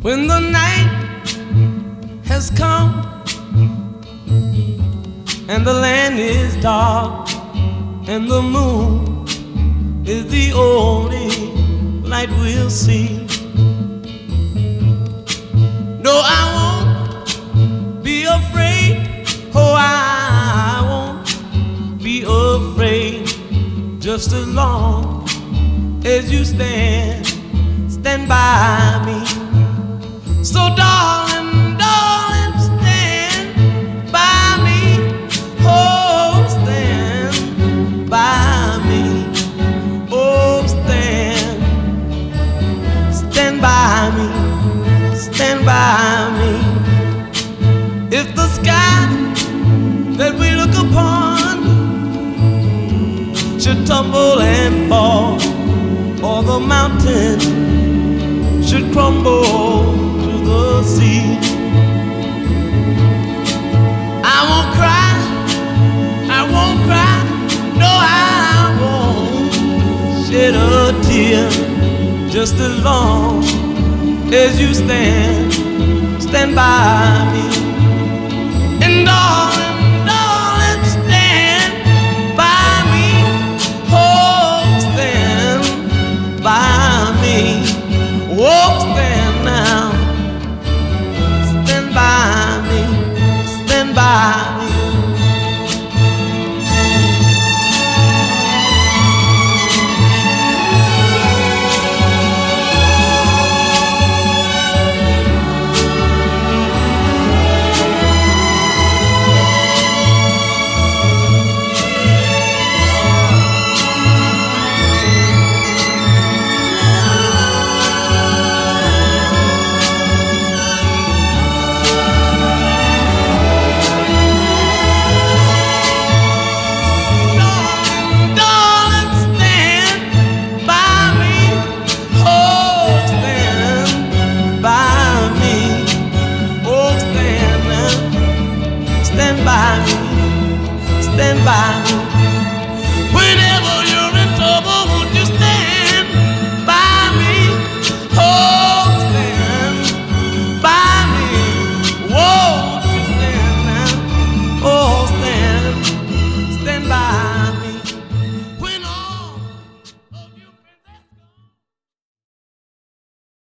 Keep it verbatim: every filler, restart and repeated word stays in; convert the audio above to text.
When the night has come and the land is dark and the moon is the only light we'll see. No, I won't be afraid. Oh, I won't be afraid. Just as long as you stand, stand by me. So darling, darling, stand by me. Oh, stand by me. Oh, stand, stand by me. Stand by me. If the sky that we look upon should tumble and fall, or the mountain should crumble to the sea, I won't cry, I won't cry, no, I won't shed a tear. Just as long as you stand, stand by me.